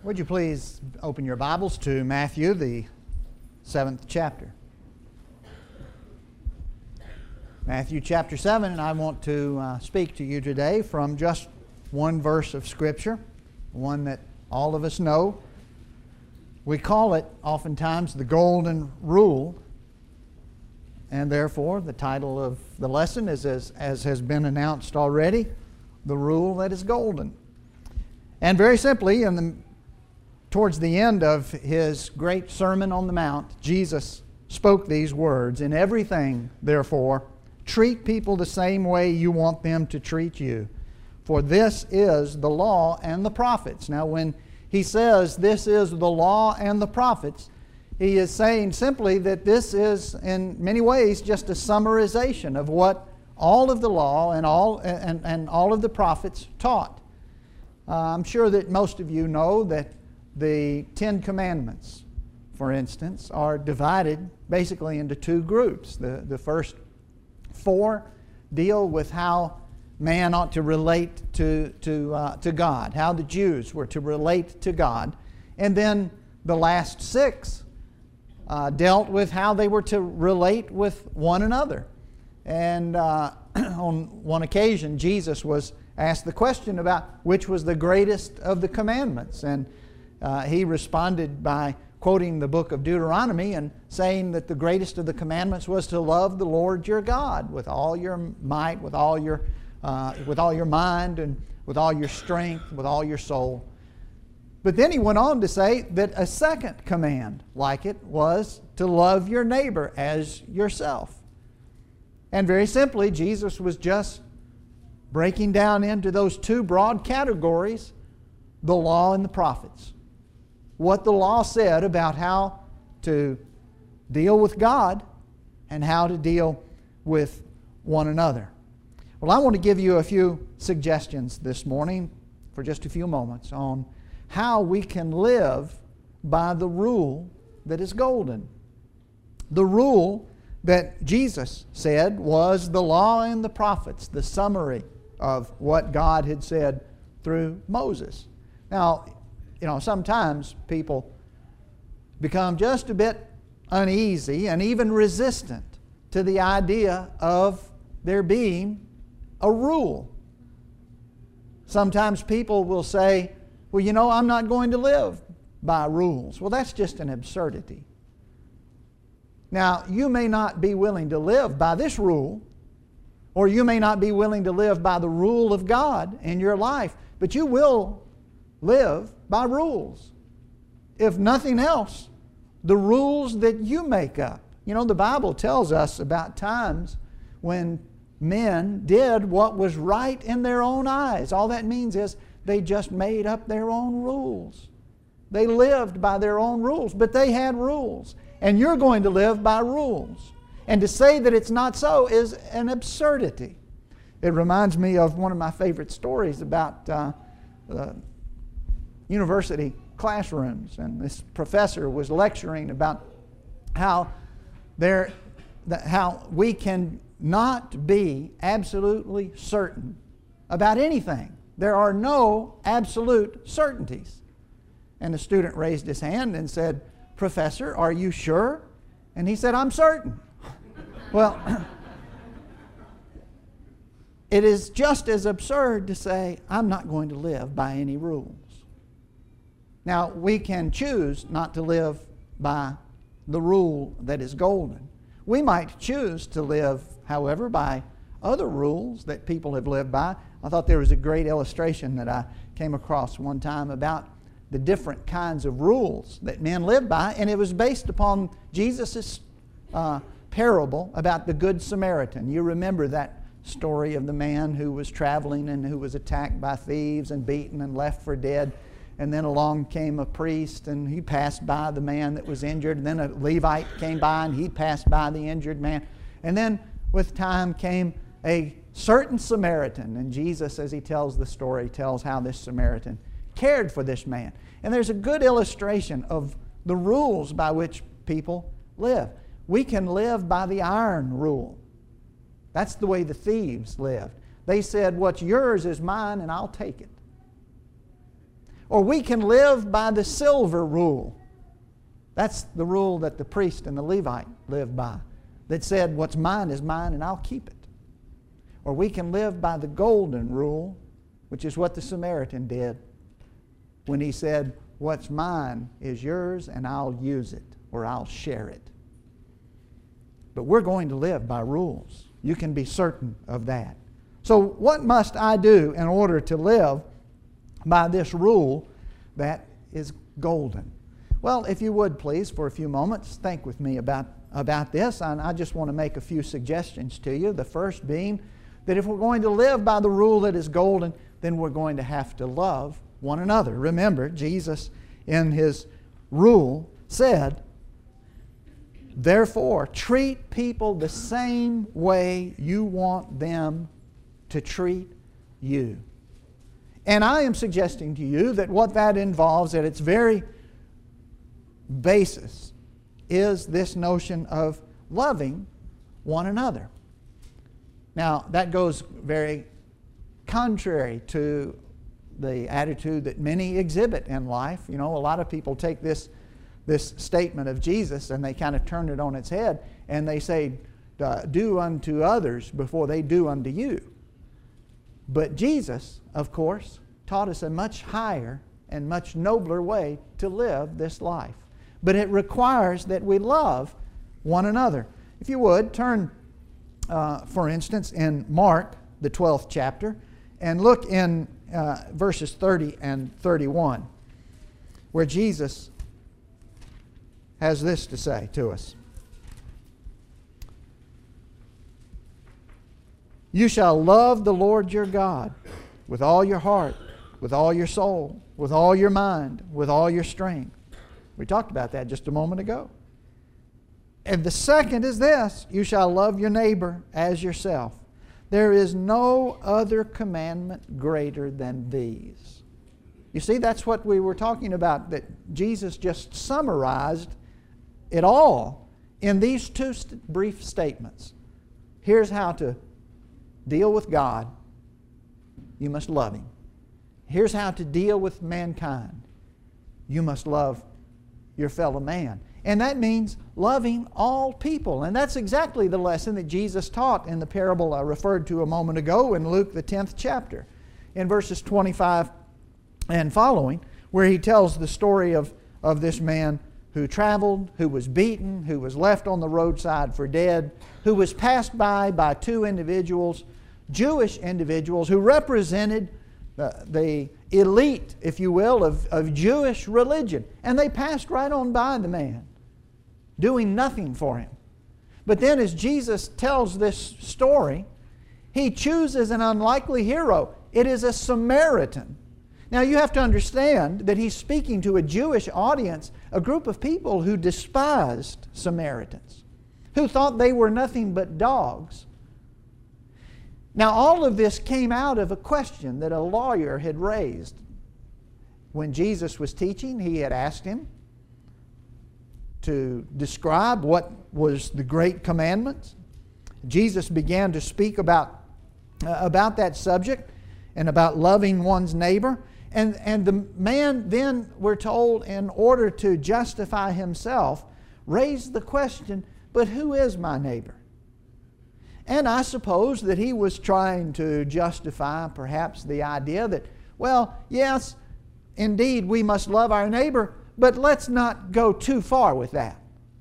Would you please open your Bibles to Matthew, the 7th chapter. Matthew chapter 7, and I want to speak to you today from just one verse of Scripture, one that all of us know. We call it oftentimes the Golden Rule, and therefore the title of the lesson is, as has been announced already, the rule that is golden. And very simply, towards the end of His great Sermon on the Mount, Jesus spoke these words, "In everything, therefore, treat people the same way you want them to treat you. For this is the law and the prophets." Now, when He says this is the law and the prophets, He is saying simply that this is, in many ways, just a summarization of what all of the law and all of the prophets taught. I'm sure that most of you know that the Ten Commandments, for instance, are divided basically into two groups. The first four deal with how man ought to relate to God, how the Jews were to relate to God. And then the last six dealt with how they were to relate with one another. And on one occasion, Jesus was asked the question about which was the greatest of the commandments. And He responded by quoting the book of Deuteronomy and saying that the greatest of the commandments was to love the Lord your God with all your might, with all your mind, and with all your strength, with all your soul. But then He went on to say that a second command like it was to love your neighbor as yourself. And very simply, Jesus was just breaking down into those two broad categories, the law and the prophets. What the law said about how to deal with God and how to deal with one another. Well, I want to give you a few suggestions this morning for just a few moments on how we can live by the rule that is golden. The rule that Jesus said was the law and the prophets, the summary of what God had said through Moses. Now, sometimes people become just a bit uneasy and even resistant to the idea of there being a rule. Sometimes people will say, well, I'm not going to live by rules. Well, that's just an absurdity. Now, you may not be willing to live by this rule, or you may not be willing to live by the rule of God in your life, but you will live by rules. If nothing else, the rules that you make up. The Bible tells us about times when men did what was right in their own eyes. All that means is they just made up their own rules. They lived by their own rules, but they had rules. And you're going to live by rules. And to say that it's not so is an absurdity. It reminds me of one of my favorite stories about university classrooms. And this professor was lecturing about how we can not be absolutely certain about anything. There are no absolute certainties. And the student raised his hand and said, "Professor, are you sure?" And he said, "I'm certain." Well, it is just as absurd to say, I'm not going to live by any rules. Now, we can choose not to live by the rule that is golden. We might choose to live, however, by other rules that people have lived by. I thought there was a great illustration that I came across one time about the different kinds of rules that men live by, and it was based upon Jesus' parable about the Good Samaritan. You remember that story of the man who was traveling and who was attacked by thieves and beaten and left for dead. And then along came a priest and he passed by the man that was injured. And then a Levite came by and he passed by the injured man. And then with time came a certain Samaritan. And Jesus, as He tells the story, tells how this Samaritan cared for this man. And there's a good illustration of the rules by which people live. We can live by the iron rule. That's the way the thieves lived. They said, what's yours is mine and I'll take it. Or we can live by the silver rule. That's the rule that the priest and the Levite lived by, that said, what's mine is mine and I'll keep it. Or we can live by the golden rule, which is what the Samaritan did when he said, what's mine is yours and I'll use it, or I'll share it. But we're going to live by rules. You can be certain of that. So what must I do in order to live by this rule that is golden? Well, if you would please, for a few moments, think with me about this. And I just want to make a few suggestions to you. The first being that if we're going to live by the rule that is golden, then we're going to have to love one another. Remember, Jesus in His rule said, therefore, treat people the same way you want them to treat you. And I am suggesting to you that what that involves at its very basis is this notion of loving one another. Now, that goes very contrary to the attitude that many exhibit in life. You know, a lot of people take this statement of Jesus and they kind of turn it on its head and they say, do unto others before they do unto you. But Jesus, of course, taught us a much higher and much nobler way to live this life. But it requires that we love one another. If you would, turn, for instance, in Mark, the 12th chapter, and look in verses 30 and 31, where Jesus has this to say to us. You shall love the Lord your God with all your heart, with all your soul, with all your mind, with all your strength. We talked about that just a moment ago. And the second is this, you shall love your neighbor as yourself. There is no other commandment greater than these. You see, that's what we were talking about, that Jesus just summarized it all in these two brief statements. Here's how to deal with God. You must love Him. Here's how to deal with mankind. You must love your fellow man. And that means loving all people. And that's exactly the lesson that Jesus taught in the parable I referred to a moment ago in Luke, the 10th chapter, in verses 25 and following, where He tells the story of this man who traveled, who was beaten, who was left on the roadside for dead, who was passed by two individuals, Jewish individuals, who represented the elite, if you will, of Jewish religion. And they passed right on by the man, doing nothing for him. But then as Jesus tells this story, He chooses an unlikely hero. It is a Samaritan. Now you have to understand that He's speaking to a Jewish audience, a group of people who despised Samaritans, who thought they were nothing but dogs. Now all of this came out of a question that a lawyer had raised. When Jesus was teaching, he had asked him to describe what was the great commandments. Jesus began to speak about that subject and about loving one's neighbor. And the man then, we're told, in order to justify himself, raised the question, but who is my neighbor? And I suppose that he was trying to justify perhaps the idea that, well, yes, indeed we must love our neighbor, but let's not go too far with that.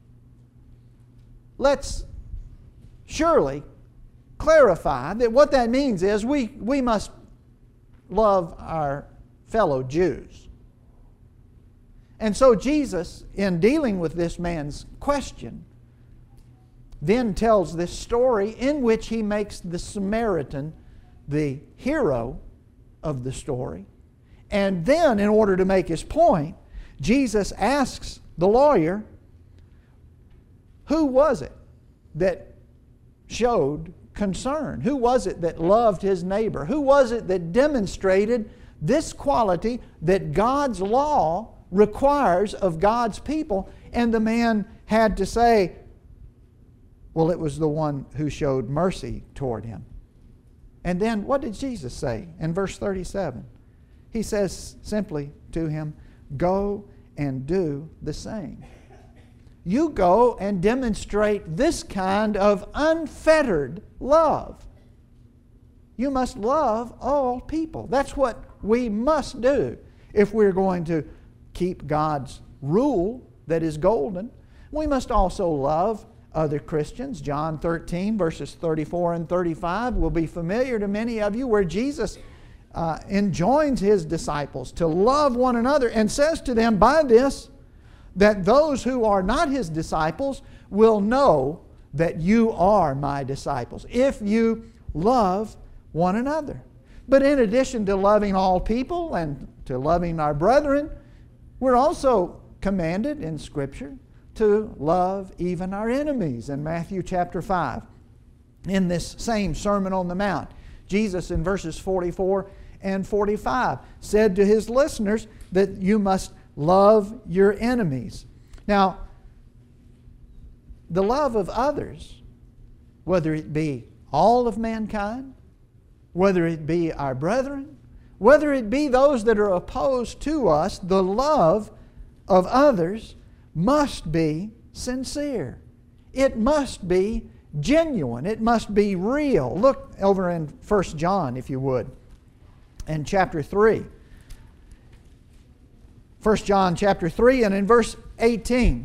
Let's surely clarify that what that means is we must love our fellow Jews. And so Jesus, in dealing with this man's question, then tells this story in which He makes the Samaritan the hero of the story. And then, in order to make his point, Jesus asks the lawyer, who was it that showed concern? Who was it that loved his neighbor? Who was it that demonstrated this quality that God's law requires of God's people? And the man had to say, well, it was the one who showed mercy toward him. And then what did Jesus say in verse 37? He says simply to him, go and do the same. You go and demonstrate this kind of unfettered love. You must love all people. That's what we must do if we're going to keep God's rule that is golden. We must also love other Christians. John 13, verses 34 and 35 will be familiar to many of you, where Jesus enjoins His disciples to love one another and says to them, by this, that those who are not His disciples will know that you are my disciples, if you love one another. But in addition to loving all people and to loving our brethren, we're also commanded in Scripture to love even our enemies. In Matthew chapter 5, in this same Sermon on the Mount, Jesus in verses 44 and 45 said to His listeners that you must love your enemies. Now, the love of others, whether it be all of mankind, whether it be our brethren, whether it be those that are opposed to us, the love of others must be sincere. It must be genuine. It must be real. Look over in 1 John, if you would, in chapter 3. 1 John chapter 3 and in verse 18.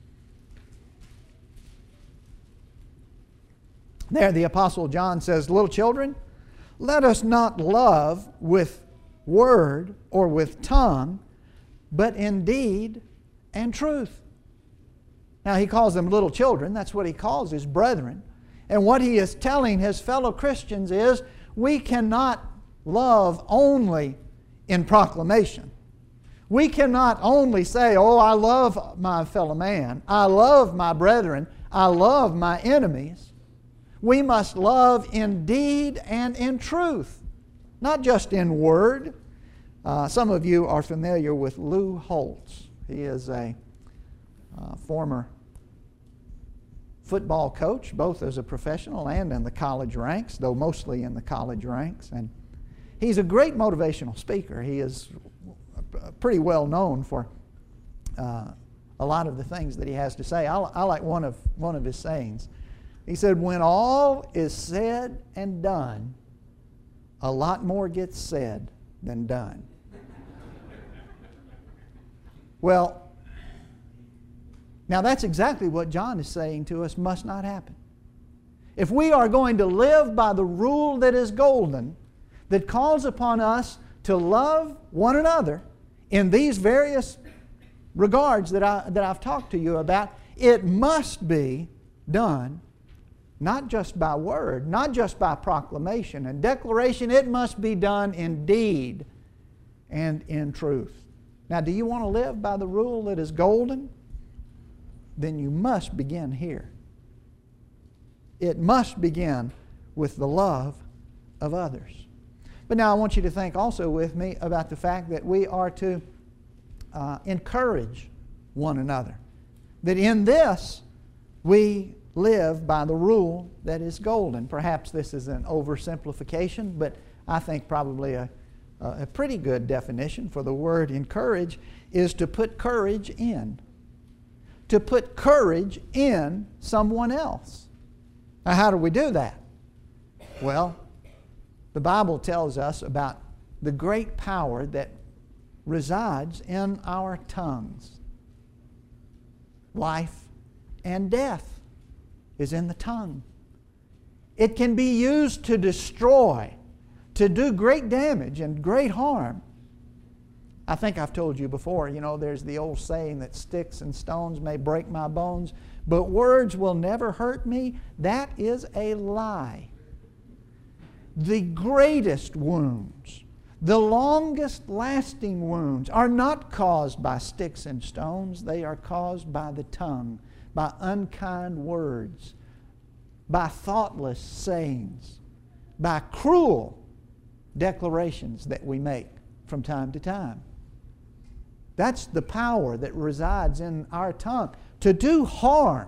There the Apostle John says, little children, let us not love with word or with tongue, but in deed and truth. Now he calls them little children. That's what he calls his brethren. And what he is telling his fellow Christians is we cannot love only in proclamation. We cannot only say, oh, I love my fellow man, I love my brethren, I love my enemies. We must love in deed and in truth, not just in word. Some of you are familiar with Lou Holtz. He is a former football coach, both as a professional and in the college ranks, though mostly in the college ranks. And he's a great motivational speaker. He is pretty well known for a lot of the things that he has to say. I like one of his sayings. He said, when all is said and done, a lot more gets said than done. Well, now that's exactly what John is saying to us must not happen. If we are going to live by the rule that is golden, that calls upon us to love one another in these various regards that I've talked to you about, it must be done not just by word, not just by proclamation and declaration. It must be done in deed and in truth. Now, do you want to live by the rule that is golden? Then you must begin here. It must begin with the love of others. But now I want you to think also with me about the fact that we are to encourage one another. That in this we live by the rule that is golden. Perhaps this is an oversimplification, but I think probably a pretty good definition for the word encourage is to put courage in. To put courage in someone else. Now, how do we do that? Well, the Bible tells us about the great power that resides in our tongues. Life and death is in the tongue. It can be used to destroy, to do great damage and great harm. I think I've told you before, there's the old saying that sticks and stones may break my bones, but words will never hurt me. That is a lie. The greatest wounds, the longest lasting wounds are not caused by sticks and stones. They are caused by the tongue, by unkind words, by thoughtless sayings, by cruel declarations that we make from time to time. That's the power that resides in our tongue, to do harm.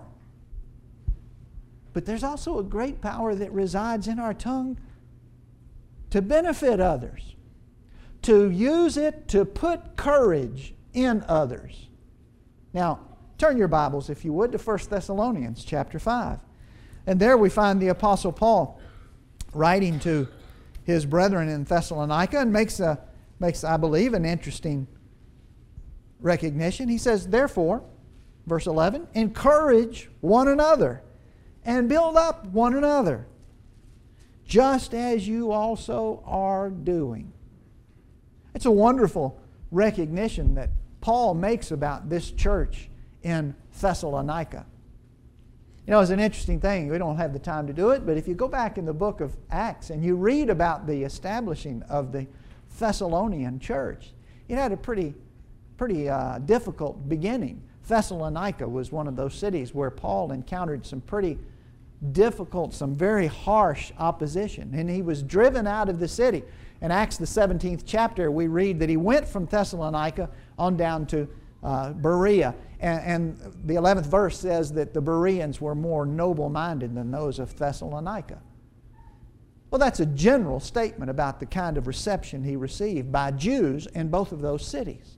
But there's also a great power that resides in our tongue to benefit others, to use it to put courage in others. Now, turn your Bibles, if you would, to 1 Thessalonians chapter 5. And there we find the Apostle Paul writing to his brethren in Thessalonica and makes, I believe, an interesting recognition. He says, therefore, verse 11, encourage one another and build up one another, just as you also are doing. It's a wonderful recognition that Paul makes about this church in Thessalonica. You know, it's an interesting thing. We don't have the time to do it, but if you go back in the book of Acts and you read about the establishing of the Thessalonian church, it had a pretty difficult beginning. Thessalonica was one of those cities where Paul encountered some pretty difficult, some very harsh opposition, and he was driven out of the city. In Acts the 17th chapter, we read that he went from Thessalonica on down to Berea. And the 11th verse says that the Bereans were more noble-minded than those of Thessalonica. Well, that's a general statement about the kind of reception he received by Jews in both of those cities.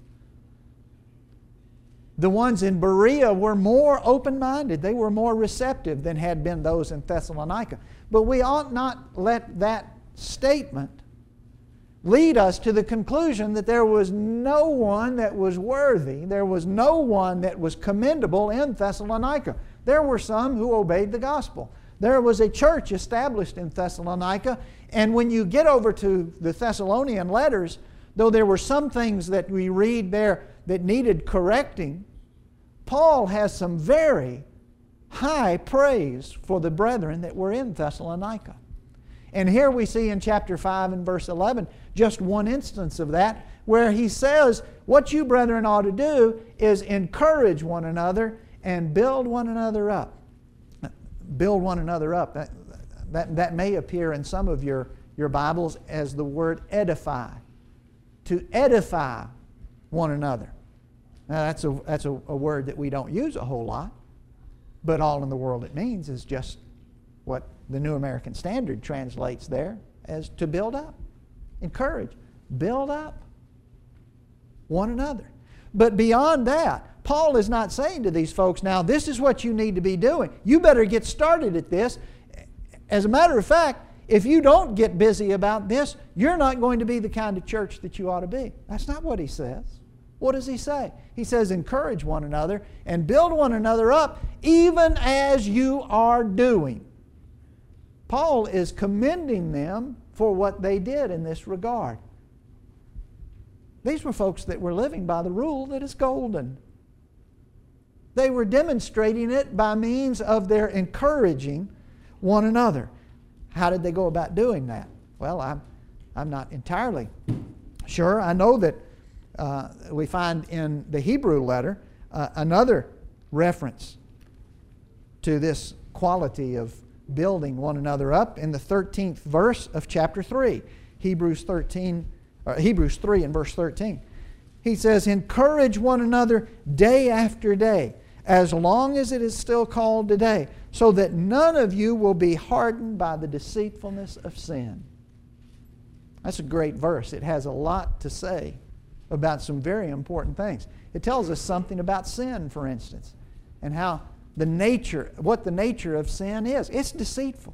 The ones in Berea were more open-minded. They were more receptive than had been those in Thessalonica. But we ought not let that statement lead us to the conclusion that there was no one that was worthy, there was no one that was commendable in Thessalonica. There were some who obeyed the gospel. There was a church established in Thessalonica, and when you get over to the Thessalonian letters, though there were some things that we read there that needed correcting, Paul has some very high praise for the brethren that were in Thessalonica. And here we see in chapter 5 and verse 11 just one instance of that, where he says, what you brethren ought to do is encourage one another and build one another up. Build one another up. That may appear in some of your Bibles as the word edify. To edify one another. Now that's a word that we don't use a whole lot, but all in the world it means is just what the New American Standard translates there as to build up, encourage, build up one another. But beyond that, Paul is not saying to these folks, now this is what you need to be doing. You better get started at this. As a matter of fact, if you don't get busy about this, you're not going to be the kind of church that you ought to be. That's not what he says. What does he say? He says, encourage one another and build one another up, even as you are doing. Paul is commending them for what they did in this regard. These were folks that were living by the rule that is golden. They were demonstrating it by means of their encouraging one another. How did they go about doing that? Well, I'm not entirely sure. I know that we find in the Hebrew letter another reference to this quality of building one another up in the 13th verse of chapter 3. Hebrews 3 and verse 13. He says, encourage one another day after day, as long as it is still called today, so that none of you will be hardened by the deceitfulness of sin. That's a great verse. It has a lot to say about some very important things. It tells us something about sin, for instance, and how what the nature of sin is. It's deceitful.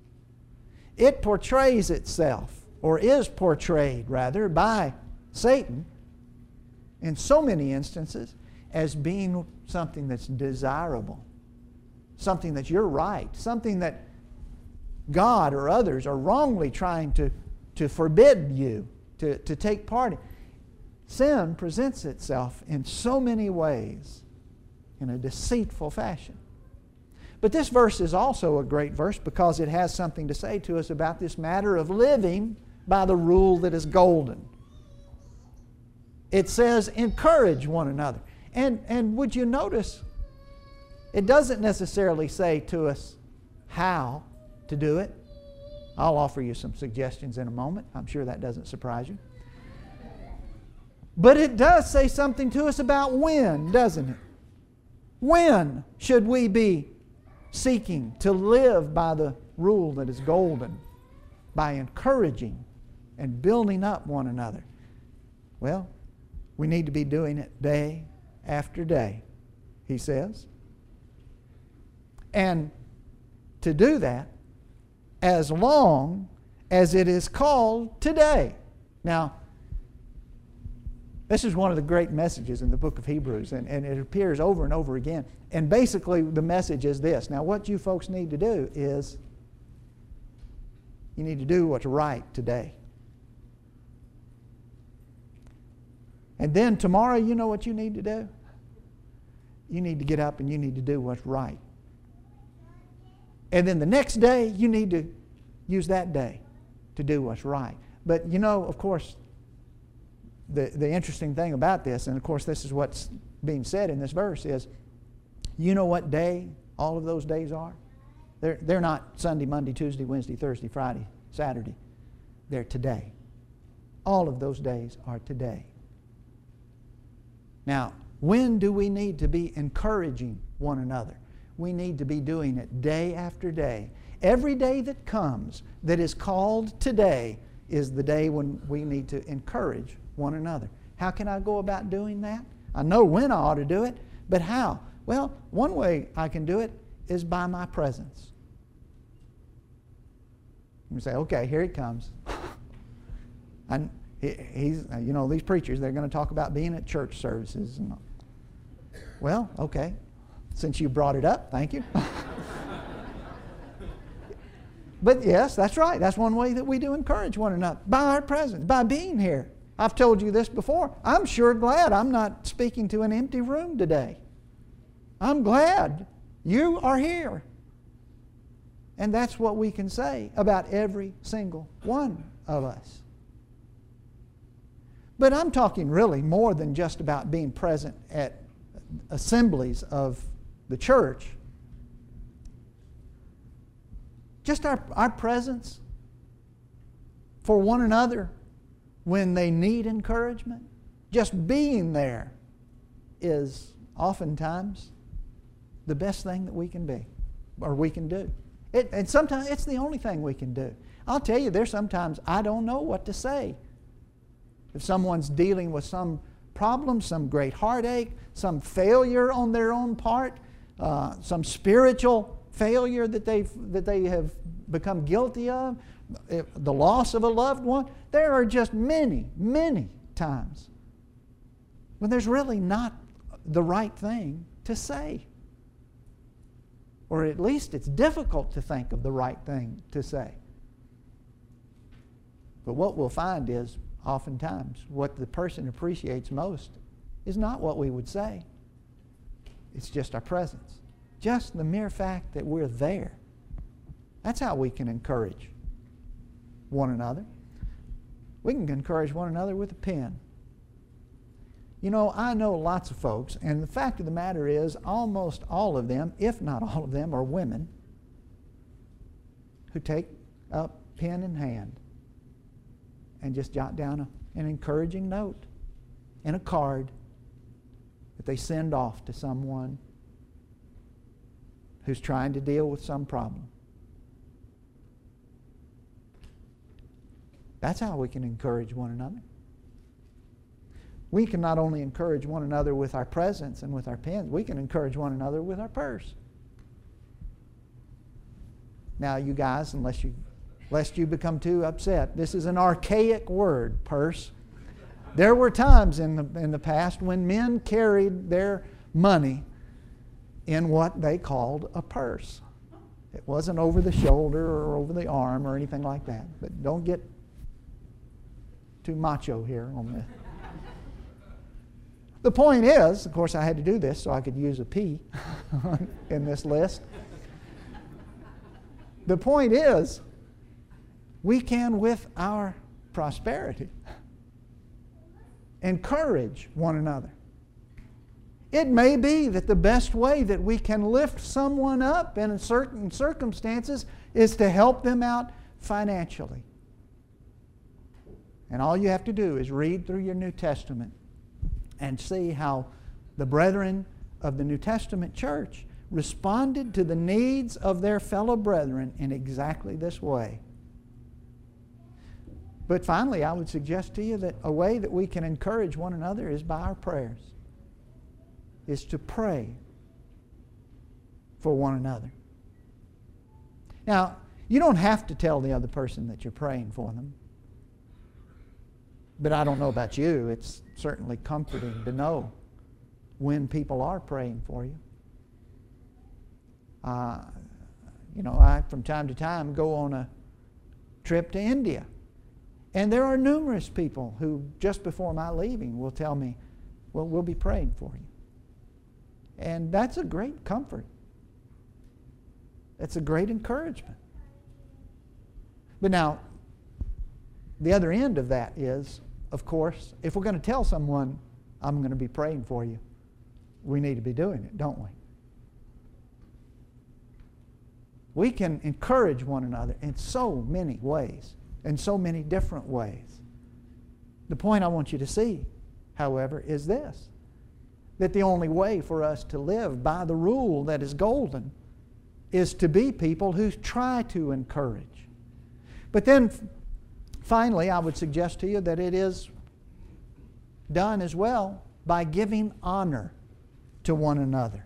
It portrays itself, or is portrayed rather, by Satan in so many instances as being something that's desirable, something that you're right, something that God or others are wrongly trying to forbid you to take part in. Sin presents itself in so many ways in a deceitful fashion. But this verse is also a great verse because it has something to say to us about this matter of living by the rule that is golden. It says, encourage one another. And would you notice, it doesn't necessarily say to us how to do it. I'll offer you some suggestions in a moment. I'm sure that doesn't surprise you. But it does say something to us about when, doesn't it? When should we be seeking to live by the rule that is golden? By encouraging and building up one another. Well, we need to be doing it day after day, he says. And to do that as long as it is called today. Now, this is one of the great messages in the book of Hebrews, and it appears over and over again. And basically the message is this. Now, what you folks need to do is you need to do what's right today. And then tomorrow, you know what you need to do? You need to get up and you need to do what's right. And then the next day, you need to use that day to do what's right. But you know, of course, the interesting thing about this, and of course this is what's being said in this verse, is you know what day all of those days are? They're not Sunday, Monday, Tuesday, Wednesday, Thursday, Friday, Saturday. They're today. All of those days are today. Now, when do we need to be encouraging one another? We need to be doing it day after day. Every day that comes that is called today is the day when we need to encourage one another. How can I go about doing that? I know when I ought to do it, but how? Well, one way I can do it is by my presence. You say, okay, here he comes. And he's, you know, these preachers, they're going to talk about being at church services. And, well, okay. Since you brought it up, thank you. But yes, that's right. That's one way that we do encourage one another. By our presence, by being here. I've told you this before. I'm sure glad I'm not speaking to an empty room today. I'm glad you are here. And that's what we can say about every single one of us. But I'm talking really more than just about being present at assemblies of the church. Just our presence for one another when they need encouragement. Just being there is oftentimes the best thing that we can be or we can do. And sometimes it's the only thing we can do. I'll tell you, there's sometimes I don't know what to say. If someone's dealing with some problem, some great heartache, some failure on their own part, some spiritual failure that they have become guilty of, the loss of a loved one, there are just many, many times when there's really not the right thing to say. Or at least it's difficult to think of the right thing to say. But what we'll find is oftentimes what the person appreciates most is not what we would say. It's just our presence. Just the mere fact that we're there. That's how we can encourage one another. We can encourage one another with a pen. You know, I know lots of folks, and the fact of the matter is almost all of them, if not all of them, are women who take a pen in hand and just jot down an encouraging note and a card that they send off to someone who's trying to deal with some problem. That's how we can encourage one another. We can not only encourage one another with our presence and with our pens, we can encourage one another with our purse. Now, you guys, lest you become too upset, this is an archaic word, purse. There were times in the past when men carried their money in what they called a purse. It wasn't over the shoulder or over the arm or anything like that. But don't get too macho here on this. The point is, of course I had to do this so I could use a P in this list. The point is, we can, with our prosperity, encourage one another. It may be that the best way that we can lift someone up in certain circumstances is to help them out financially. And all you have to do is read through your New Testament and see how the brethren of the New Testament church responded to the needs of their fellow brethren in exactly this way. But finally, I would suggest to you that a way that we can encourage one another is by our prayers, is to pray for one another. Now, you don't have to tell the other person that you're praying for them. But I don't know about you. It's certainly comforting to know when people are praying for you. I, from time to time, go on a trip to India. And there are numerous people who, just before my leaving, will tell me, well, we'll be praying for you. And that's a great comfort. It's a great encouragement. But now, the other end of that is, of course, if we're going to tell someone, I'm going to be praying for you, we need to be doing it, don't we? We can encourage one another in so many ways, in so many different ways. The point I want you to see, however, is this, that the only way for us to live by the rule that is golden is to be people who try to encourage. But then, finally, I would suggest to you that it is done as well by giving honor to one another.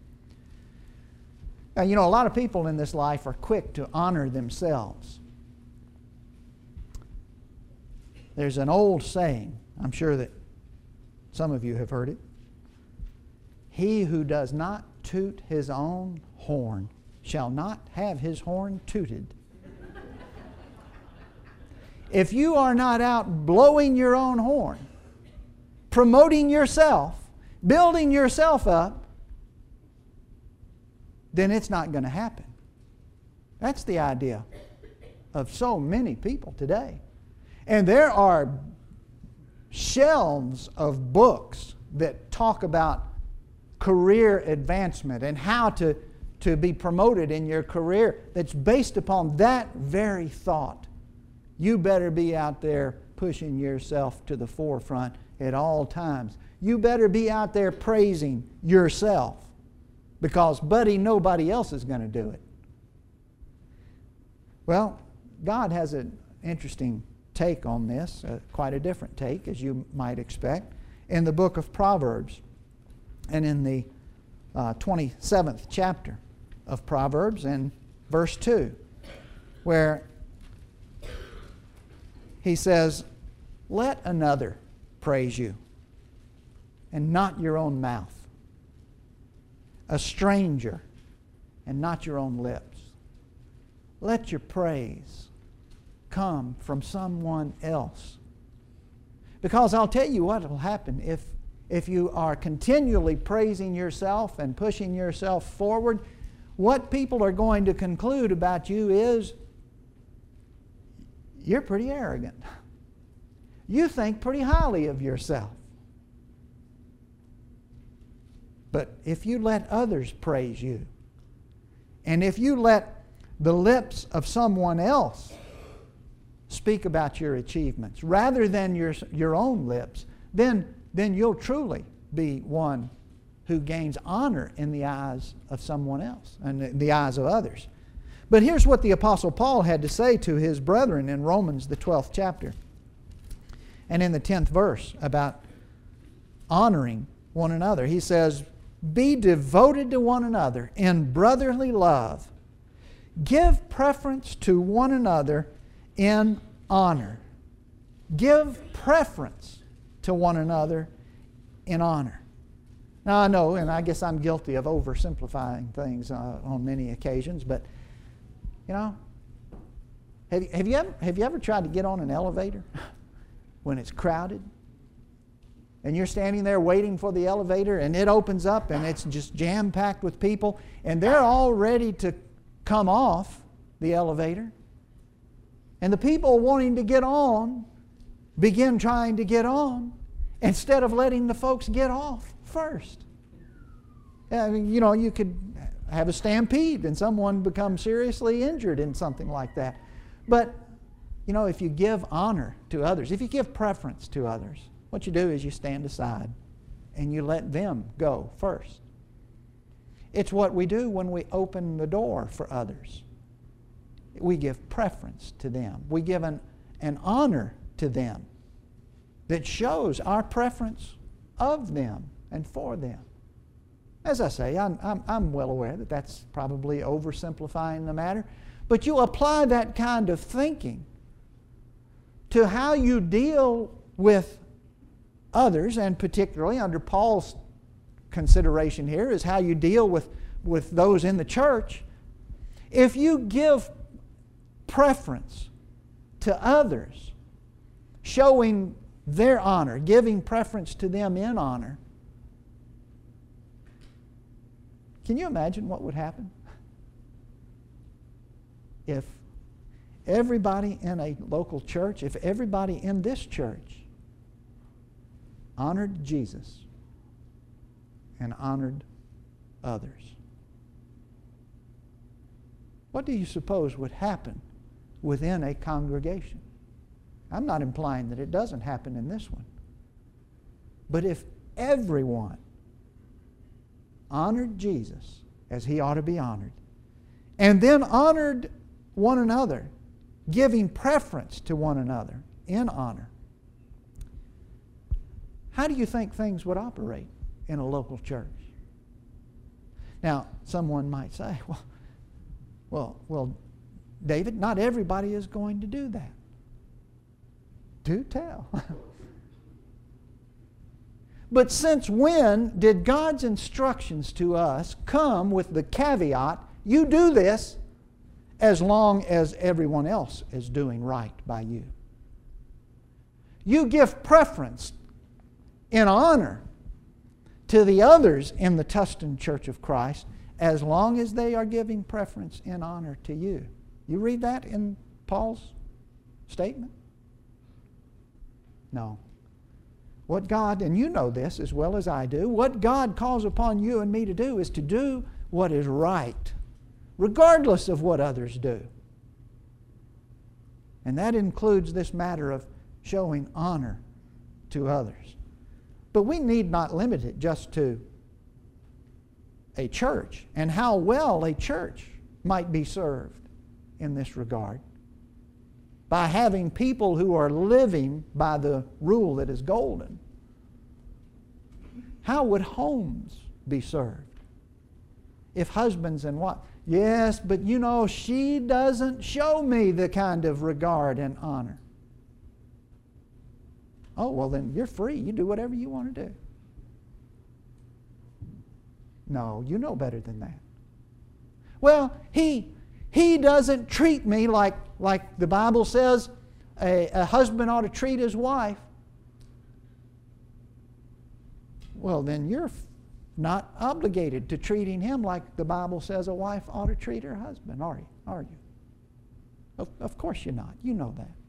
Now, a lot of people in this life are quick to honor themselves. There's an old saying, I'm sure that some of you have heard it. He who does not toot his own horn shall not have his horn tooted. If you are not out blowing your own horn, promoting yourself, building yourself up, then it's not going to happen. That's the idea of so many people today. And there are shelves of books that talk about career advancement and how to be promoted in your career that's based upon that very thought. You better be out there pushing yourself to the forefront at all times. You better be out there praising yourself because, buddy, nobody else is going to do it. Well, God has an interesting take on this, quite a different take, as you might expect, in the book of Proverbs and in the 27th chapter of Proverbs and verse 2, where he says, let another praise you, and not your own mouth. A stranger, and not your own lips. Let your praise come from someone else. Because I'll tell you what will happen if you are continually praising yourself and pushing yourself forward. What people are going to conclude about you is, you're pretty arrogant. You think pretty highly of yourself. But if you let others praise you, and if you let the lips of someone else speak about your achievements rather than your own lips, then you'll truly be one who gains honor in the eyes of someone else and in the eyes of others. But here's what the Apostle Paul had to say to his brethren in Romans, the 12th chapter, and in the 10th verse about honoring one another. He says, be devoted to one another in brotherly love. Give preference to one another in honor. Give preference to one another in honor. Now I know, and I guess I'm guilty of oversimplifying things on many occasions, but have you ever tried to get on an elevator when it's crowded? And you're standing there waiting for the elevator, and it opens up, and it's just jam-packed with people, and they're all ready to come off the elevator. And the people wanting to get on begin trying to get on instead of letting the folks get off first. I mean, you could have a stampede and someone becomes seriously injured in something like that. But, if you give honor to others, if you give preference to others, what you do is you stand aside and you let them go first. It's what we do when we open the door for others. We give preference to them. We give an and honor to them that shows our preference of them and for them. As I say, I'm well aware that that's probably oversimplifying the matter, but you apply that kind of thinking to how you deal with others, and particularly under Paul's consideration here is how you deal with those in the church. If you give preference to others, showing their honor, giving preference to them in honor, can you imagine what would happen if everybody in a local church, if everybody in this church honored Jesus and honored others? What do you suppose would happen within a congregation? I'm not implying that it doesn't happen in this one. But if everyone honored Jesus as he ought to be honored, and then honored one another, giving preference to one another in honor, how do you think things would operate in a local church? Now, someone might say, well, David, not everybody is going to do that. Do tell. But since when did God's instructions to us come with the caveat, you do this as long as everyone else is doing right by you? You give preference in honor to the others in the Tustin Church of Christ as long as they are giving preference in honor to you. You read that in Paul's statement? No. What God, and you know this as well as I do, what God calls upon you and me to do is to do what is right, regardless of what others do. And that includes this matter of showing honor to others. But we need not limit it just to a church and how well a church might be served in this regard by having people who are living by the rule that is golden. How would homes be served if husbands and wives? Yes, but you know, she doesn't show me the kind of regard and honor. Oh, well then you're free. You do whatever you want to do. No, you know better than that. Well, he doesn't treat me like the Bible says a husband ought to treat his wife. Well, then you're not obligated to treating him like the Bible says a wife ought to treat her husband, are you? Of course you're not. You know that.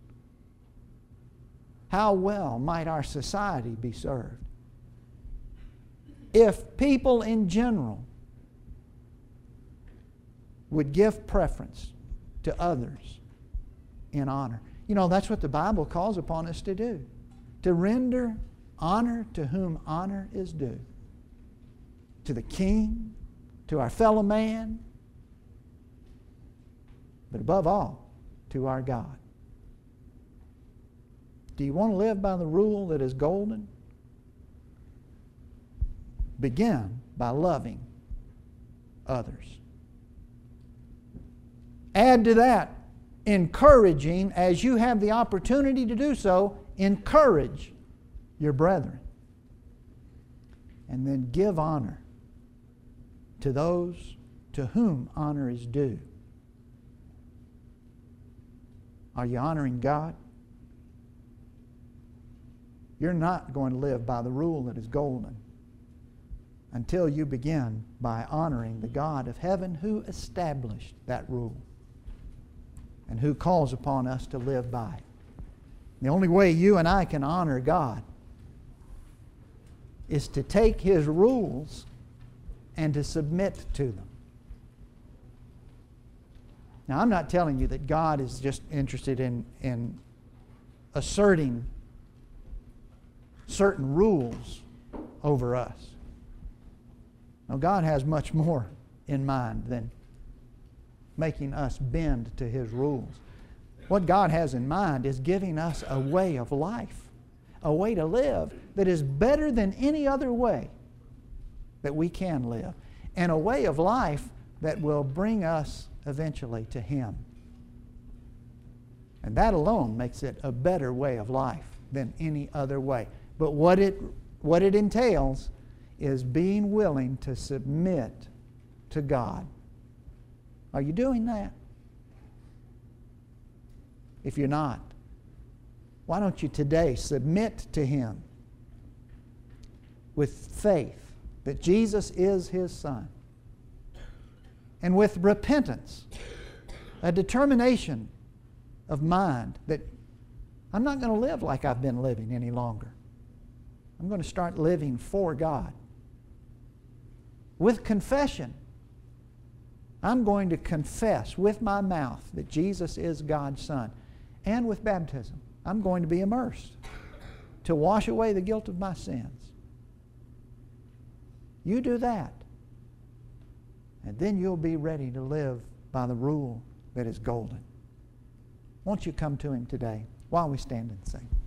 How well might our society be served if people in general would give preference to others in honor? You know, that's what the Bible calls upon us to do. To render honor to whom honor is due. To the king, to our fellow man, but above all, to our God. Do you want to live by the rule that is golden? Begin by loving others. Add to that, encouraging, as you have the opportunity to do so, encourage your brethren. And then give honor to those to whom honor is due. Are you honoring God? You're not going to live by the rule that is golden until you begin by honoring the God of heaven who established that rule and who calls upon us to live by it. The only way you and I can honor God is to take His rules and to submit to them. Now, I'm not telling you that God is just interested in asserting certain rules over us. No, God has much more in mind than making us bend to His rules. What God has in mind is giving us a way of life, a way to live that is better than any other way that we can live, and a way of life that will bring us eventually to Him. And that alone makes it a better way of life than any other way. But what it entails is being willing to submit to God. Are you doing that? If you're not, why don't you today submit to Him with faith that Jesus is His Son, and with repentance, a determination of mind that I'm not going to live like I've been living any longer. I'm going to start living for God. With confession, I'm going to confess with my mouth that Jesus is God's Son. And with baptism, I'm going to be immersed to wash away the guilt of my sins. You do that, and then you'll be ready to live by the rule that is golden. Won't you come to Him today while we stand and sing?